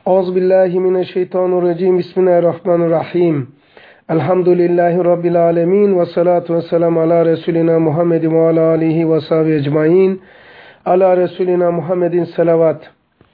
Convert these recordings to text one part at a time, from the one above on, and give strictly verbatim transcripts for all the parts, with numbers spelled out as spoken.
Euzubillahimineşşeytanirracim. Bismillahirrahmanirrahim. Elhamdülillahi Rabbil alemin. Ve salatu ve selamu ala Resulina Muhammedin ve ala alihi ve sahbihi ecmain. Ala Resulina Muhammedin selavat.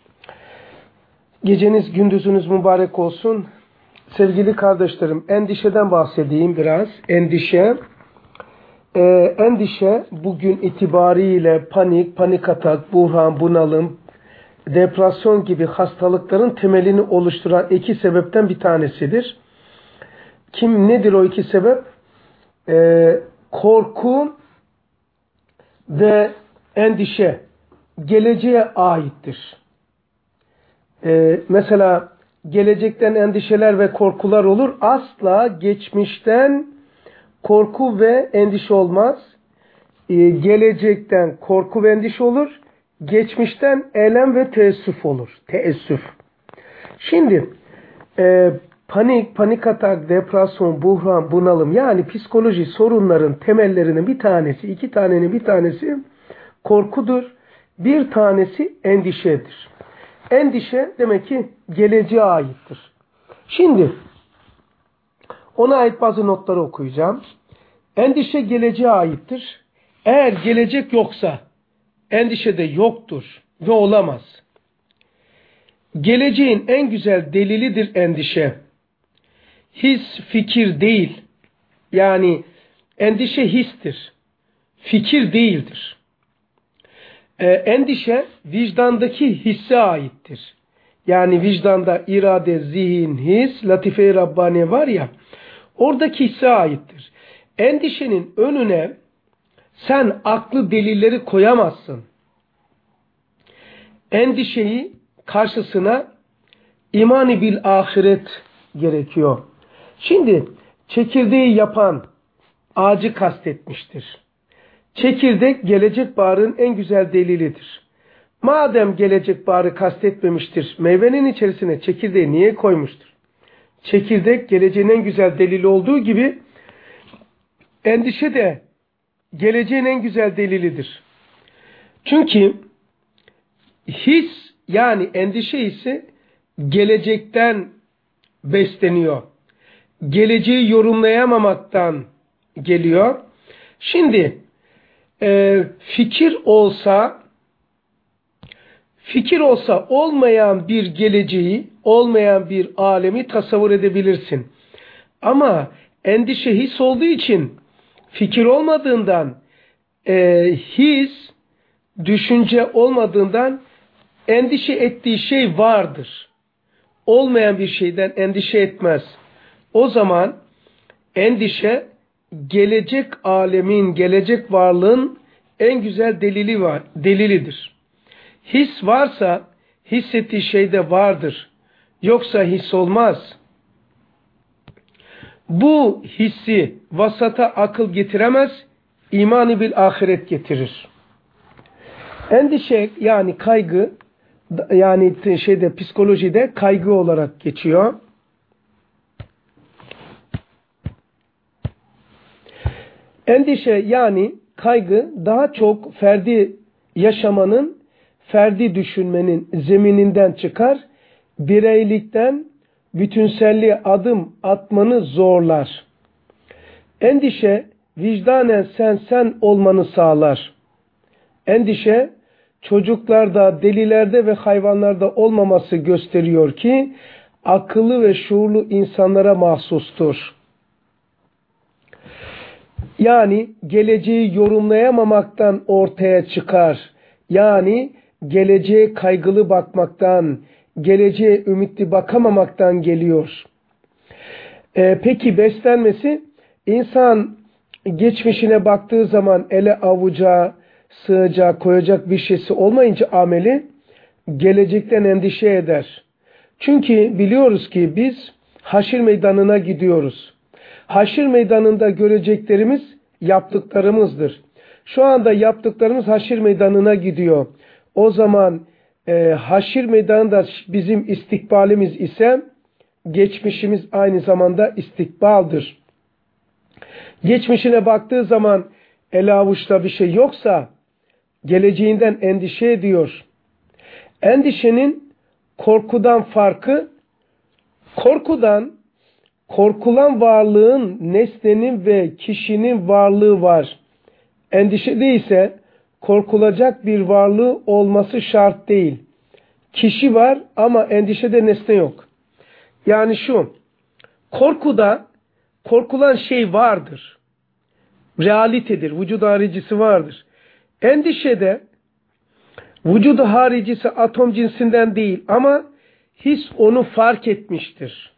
Geceniz gündüzünüz mübarek olsun. Sevgili kardeşlerim, endişeden bahsedeyim biraz. Endişe. Ee, endişe bugün itibariyle panik, panik atak, buhran, bunalım, depresyon gibi hastalıkların temelini oluşturan iki sebepten bir tanesidir. Kim nedir o iki sebep? Ee, korku ve endişe geleceğe aittir. Ee, mesela gelecekten endişeler ve korkular olur. Asla geçmişten korku ve endişe olmaz. Ee, gelecekten korku ve endişe olur. Geçmişten elem ve teessüf olur. Teessüf. Şimdi e, panik, panik atak, depresyon, buhran, bunalım, yani psikoloji sorunların temellerinin bir tanesi, iki tanenin bir tanesi korkudur. Bir tanesi endişedir. Endişe demek ki geleceğe aittir. Şimdi ona ait bazı notları okuyacağım. Endişe geleceğe aittir. Eğer gelecek yoksa endişe de yoktur ve olamaz. Geleceğin en güzel delilidir endişe. His, fikir değil. Yani endişe histir. Fikir değildir. Ee, endişe vicdandaki hisse aittir. Yani vicdanda irade, zihin, his, latife-i Rabbani var ya, oradaki hisse aittir. Endişenin önüne sen aklı delilleri koyamazsın. Endişeyi karşısına imani bil ahiret gerekiyor. Şimdi çekirdeği yapan ağacı kastetmiştir. Çekirdek gelecek baharın en güzel delilidir. Madem gelecek baharı kastetmemiştir, meyvenin içerisine çekirdeği niye koymuştur? Çekirdek geleceğin en güzel delili olduğu gibi endişe de geleceğin en güzel delilidir. Çünkü his, yani endişe hissi gelecekten besleniyor. Geleceği yorumlayamamaktan geliyor. Şimdi e, fikir olsa fikir olsa olmayan bir geleceği, olmayan bir alemi tasavvur edebilirsin. Ama endişe his olduğu için, fikir olmadığından, e, his, düşünce olmadığından endişe ettiği şey vardır. Olmayan bir şeyden endişe etmez. O zaman endişe gelecek alemin, gelecek varlığın en güzel delili var, delilidir. His varsa hissettiği şey de vardır. Yoksa his olmaz. Bu hissi vasata akıl getiremez, imani bil ahiret getirir. Endişe, yani kaygı, yani şeyde, psikolojide kaygı olarak geçiyor. Endişe, yani kaygı, daha çok ferdi yaşamanın, ferdi düşünmenin zemininden çıkar, bireylikten bütünselliğe adım atmanı zorlar. Endişe, vicdanen sen sen olmanı sağlar. Endişe, çocuklarda, delilerde ve hayvanlarda olmaması gösteriyor ki, akıllı ve şuurlu insanlara mahsustur. Yani geleceği yorumlayamamaktan ortaya çıkar. Yani geleceğe kaygılı bakmaktan, geleceğe ümitli bakamamaktan geliyor. Ee, peki beslenmesi? İnsan geçmişine baktığı zaman ele avuca sığacak, koyacak bir şeysi olmayınca ameli, gelecekten endişe eder. Çünkü biliyoruz ki biz haşir meydanına gidiyoruz. Haşir meydanında göreceklerimiz yaptıklarımızdır. Şu anda yaptıklarımız haşir meydanına gidiyor. O zaman e, haşir meydanında bizim istikbalimiz ise geçmişimiz aynı zamanda istikbaldır. Geçmişine baktığı zaman el avuçta bir şey yoksa geleceğinden endişe ediyor. Endişenin korkudan farkı, korkudan korkulan varlığın, nesnenin ve kişinin varlığı var. Endişede ise korkulacak bir varlığı olması şart değil. Kişi var ama endişede nesne yok. Yani şu, korkuda korkulan şey vardır. Realitedir, vücut haricisi vardır. Endişede vücudu haricisi atom cinsinden değil ama his onu fark etmiştir.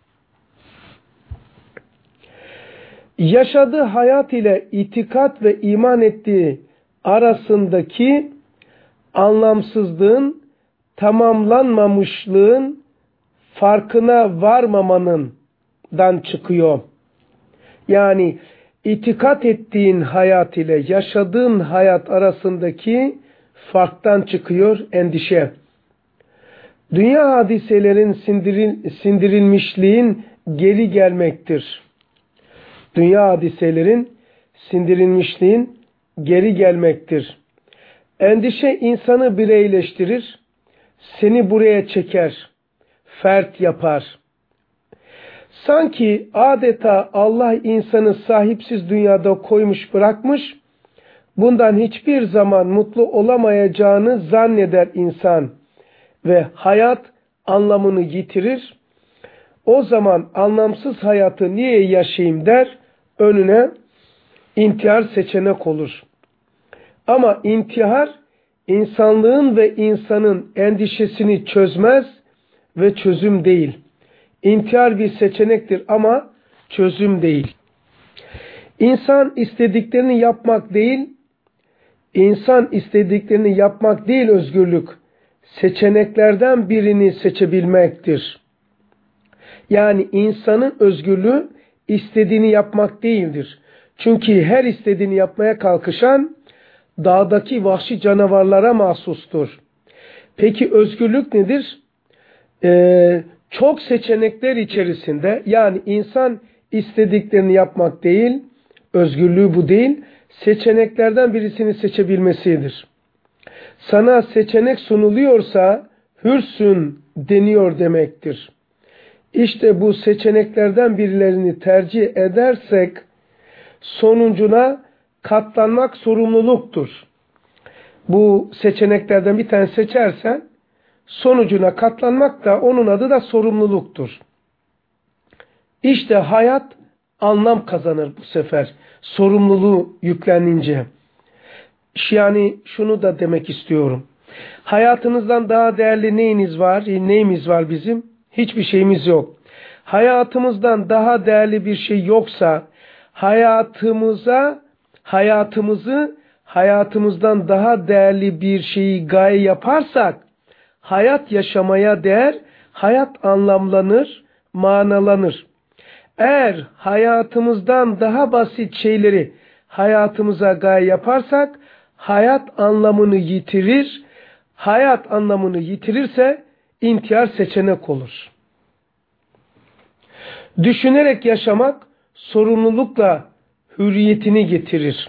Yaşadığı hayat ile itikat ve iman ettiği arasındaki anlamsızlığın, tamamlanmamışlığın farkına varmamanından çıkıyor. Yani itikat ettiğin hayat ile yaşadığın hayat arasındaki farktan çıkıyor endişe. Dünya hadiselerin sindiril, sindirilmişliğin geri gelmektir. Dünya hadiselerin sindirilmişliğin geri gelmektir. Endişe insanı bireyleştirir, seni buraya çeker, fert yapar. Sanki adeta Allah insanı sahipsiz dünyada koymuş bırakmış, bundan hiçbir zaman mutlu olamayacağını zanneder insan ve hayat anlamını yitirir. O zaman anlamsız hayatı niye yaşayayım der, önüne intihar seçenek olur. Ama intihar insanlığın ve insanın endişesini çözmez ve çözüm değil. İntihar bir seçenektir ama çözüm değil. İnsan istediklerini yapmak değil, insan istediklerini yapmak değil özgürlük, seçeneklerden birini seçebilmektir. Yani insanın özgürlüğü istediğini yapmak değildir. Çünkü her istediğini yapmaya kalkışan dağdaki vahşi canavarlara mahsustur. Peki özgürlük nedir? Ee, çok seçenekler içerisinde, yani insan istediklerini yapmak değil, özgürlüğü bu değil, seçeneklerden birisini seçebilmesidir. Sana seçenek sunuluyorsa hürsün deniyor demektir. İşte bu seçeneklerden birilerini tercih edersek sonucuna katlanmak sorumluluktur. Bu seçeneklerden bir tane seçersen sonucuna katlanmak da, onun adı da sorumluluktur. İşte hayat anlam kazanır bu sefer, sorumluluğu yüklenince. Yani şunu da demek istiyorum. Hayatınızdan daha değerli neyiniz var? Neyimiz var bizim? Hiçbir şeyimiz yok. Hayatımızdan daha değerli bir şey yoksa, hayatımıza, hayatımızı hayatımızdan daha değerli bir şeyi gaye yaparsak, hayat yaşamaya değer, hayat anlamlanır, manalanır. Eğer hayatımızdan daha basit şeyleri hayatımıza gaye yaparsak, hayat anlamını yitirir. Hayat anlamını yitirirse intihar seçenek olur. Düşünerek yaşamak sorumlulukla hürriyetini getirir.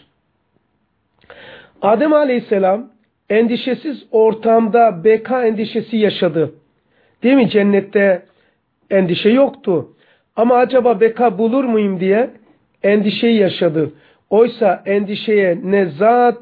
Adem Aleyhisselam endişesiz ortamda beka endişesi yaşadı. Değil mi? Cennette endişe yoktu. Ama acaba beka bulur muyum diye endişeyi yaşadı. Oysa endişeye ne zat,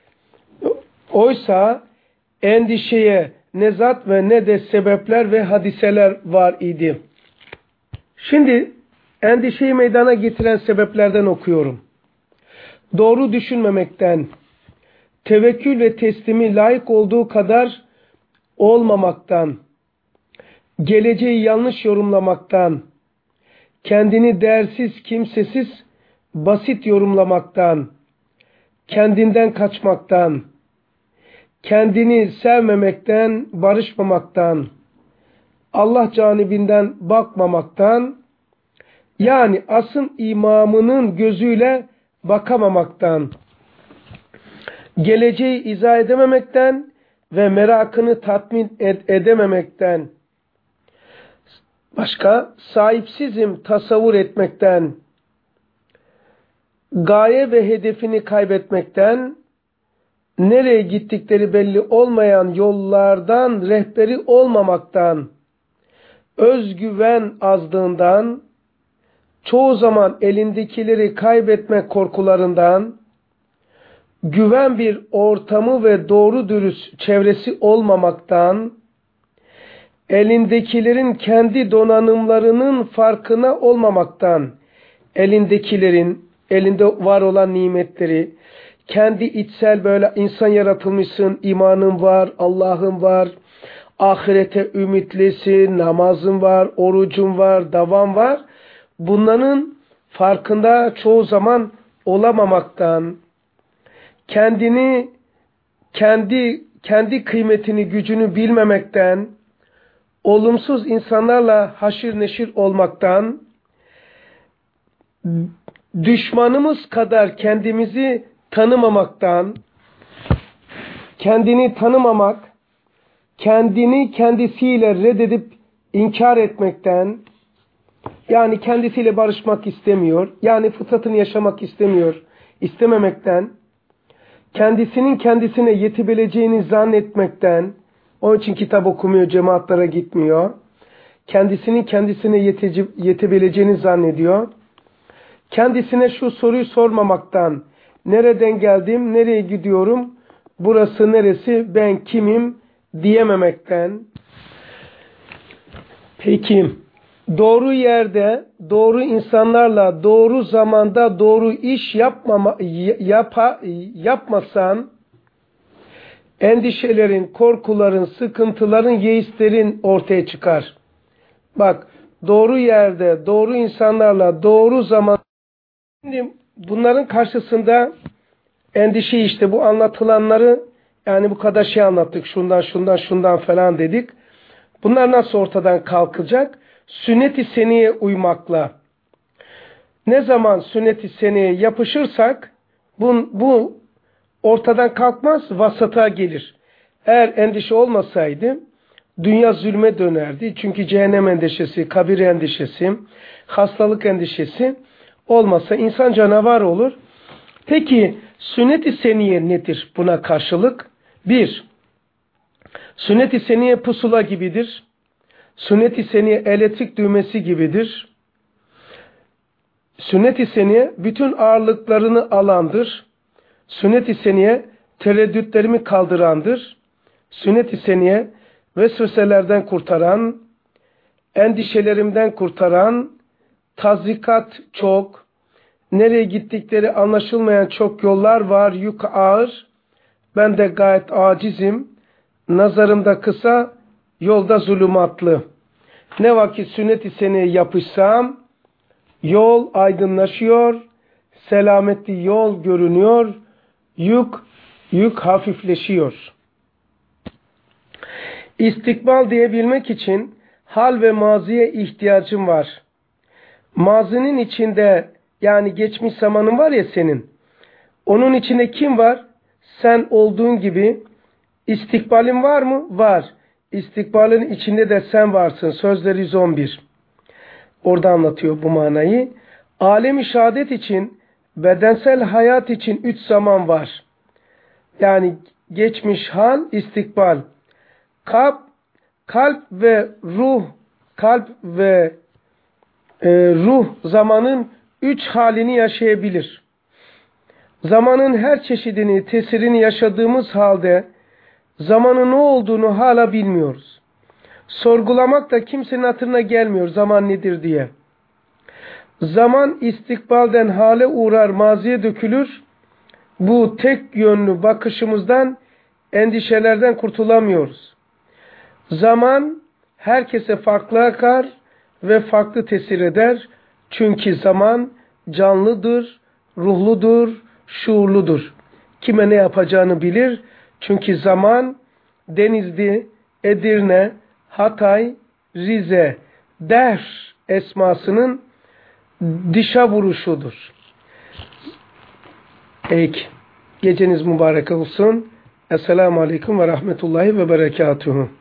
oysa endişeye ne zat ve ne de sebepler ve hadiseler var idi. Şimdi endişeyi meydana getiren sebeplerden okuyorum. Doğru düşünmemekten, tevekkül ve teslimi layık olduğu kadar olmamaktan, geleceği yanlış yorumlamaktan, kendini değersiz, kimsesiz, basit yorumlamaktan, kendinden kaçmaktan, kendini sevmemekten, barışmamaktan, Allah canibinden bakmamaktan, yani asıl imamının gözüyle bakamamaktan, geleceği izah edememekten ve merakını tatmin ed- edememekten, başka sahipsizim tasavvur etmekten, gaye ve hedefini kaybetmekten, nereye gittikleri belli olmayan yollardan rehberi olmamaktan, özgüven azlığından, çoğu zaman elindekileri kaybetme korkularından, güven bir ortamı ve doğru dürüst çevresi olmamaktan, elindekilerin kendi donanımlarının farkına olmamaktan, elindekilerin, elinde var olan nimetleri, kendi içsel böyle insan yaratılmışsın, imanın var, Allah'ın var, ahirete ümitlisin, namazın var, orucun var, davam var. Bunların farkında çoğu zaman olamamaktan, kendini, kendi kendi kıymetini, gücünü bilmemekten, olumsuz insanlarla haşir neşir olmaktan, düşmanımız kadar kendimizi tanımamaktan, kendini tanımamak, kendini kendisiyle reddedip inkar etmekten, yani kendisiyle barışmak istemiyor, yani fıtratını yaşamak istemiyor, istememekten, kendisinin kendisine yetebileceğini zannetmekten, onun için kitap okumuyor, cemaatlara gitmiyor, kendisinin kendisine yete, yetebileceğini zannediyor, kendisine şu soruyu sormamaktan, nereden geldim, nereye gidiyorum, burası neresi, ben kimim diyememekten. Peki, doğru yerde, doğru insanlarla, doğru zamanda doğru iş yapmama, yapa, yapmasan, endişelerin, korkuların, sıkıntıların, yeislerin ortaya çıkar. Bak, doğru yerde, doğru insanlarla, doğru zaman. Şimdi bunların karşısında endişe, işte bu anlatılanları, yani bu kadar şey anlattık, şundan şundan şundan falan dedik. Bunlar nasıl ortadan kalkacak? Sünnet-i seniyye uymakla. Ne zaman sünnet-i seniyye yapışırsak bu, bu ortadan kalkmaz, vasata gelir. Eğer endişe olmasaydı dünya zulme dönerdi. Çünkü cehennem endişesi, kabir endişesi, hastalık endişesi olmasa insan canavar olur. Peki sünnet-i seniyye nedir buna karşılık? Bir, sünnet-i seniyye pusula gibidir. Sünnet-i seniyye elektrik düğmesi gibidir. Sünnet-i seniyye bütün ağırlıklarını alandır. Sünnet-i seniyye tereddütlerimi kaldırandır. Sünnet-i seniyye vesveselerden kurtaran, endişelerimden kurtaran, tazikat çok, nereye gittikleri anlaşılmayan çok yollar var, yük ağır, ben de gayet acizim, nazarımda kısa, yolda zulümatlı. Ne vakit sünnet-i seniyye yapışsam, yol aydınlaşıyor, selametli yol görünüyor, yük, yük hafifleşiyor. İstikbal diyebilmek için hal ve maziye ihtiyacım var. Mazinin içinde, yani geçmiş zamanın var ya senin, onun içinde kim var? Sen olduğun gibi. İstikbalin var mı? Var. İstikbalin içinde de sen varsın. Sözler yüz on bir. Orada anlatıyor bu manayı. Alem-i şehadet için, bedensel hayat için üç zaman var. Yani geçmiş hal, istikbal. Kalp, kalp ve ruh, kalp ve e, ruh zamanın üç halini yaşayabilir. Zamanın her çeşidini, tesirini yaşadığımız halde zamanın ne olduğunu hala bilmiyoruz. Sorgulamak da kimsenin hatırına gelmiyor zaman nedir diye. Zaman istikbalden hale uğrar, maziye dökülür. Bu tek yönlü bakışımızdan, endişelerden kurtulamıyoruz. Zaman herkese farklı akar ve farklı tesir eder. Çünkü zaman canlıdır, ruhludur, şuurludur. Kime ne yapacağını bilir. Çünkü zaman Denizli, Edirne, Hatay, Rize, Der esmasının dişa vuruşudur. Peki. Geceniz mübarek olsun. Esselamu Aleyküm ve Rahmetullahi ve Berekatuhu.